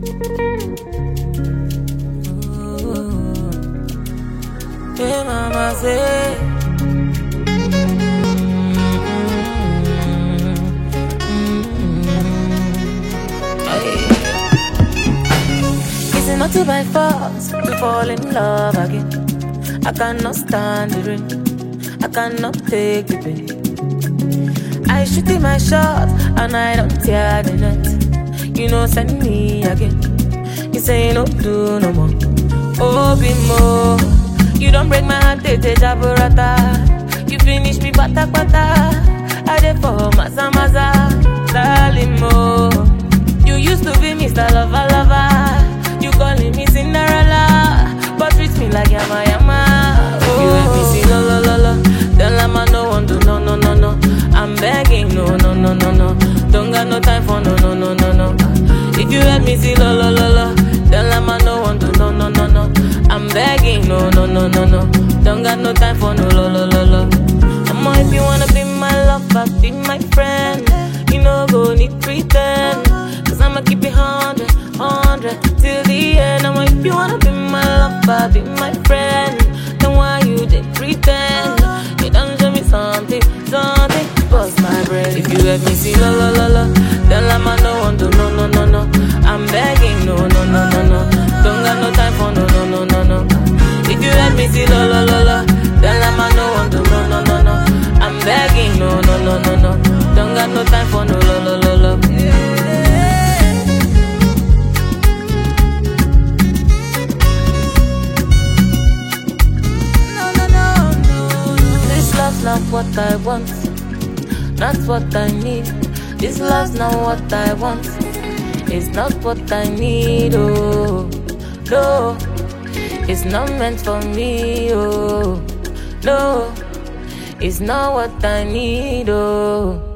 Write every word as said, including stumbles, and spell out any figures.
Hey, mama say. It's not to by force to fall in love again. I cannot stand the rain, I cannot take the pain. I shoot in my shot and I don't tear the net. You know, send me again. You say no do no more. Oh, be more. You don't break my heart, tete jaburata. You finish me bata bata. I dey for maza maza, darling mo. You used to be Mister Lover Lover. You calling me Cinderella, but treat me like yama yama. Oh. You let me see lo lo lo lo. Then lama no one do no no no no. I'm begging no no no no no. Don't got no time for no no no no no. If you let me see lo lo lo lo, then lama no one do no no no no. I'm begging no no no no no. Don't got no time for no lo lo lo lo. I'ma if you wanna be my lover, be my friend. You know go need pretend, cause I'ma keep it hundred, hundred till the end. I'ma if you wanna be my lover, be my friend. Then why you did pretend? You done show me something, something. Bust my brain. If you let me see lo lo lo lo, then I'ma no one do no no no no. I'm begging no no no no no. Don't got no time for no no no no no. If you let me see lo lo lo lo, then I'ma no one do no no no no. I'm begging no no no no no. Don't got no time for no lo lo lo lo. No no no no. This love's not what I want, not what I need. This love's not what I want, it's not what I need. Oh no, it's not meant for me. Oh no, it's not what I need. Oh.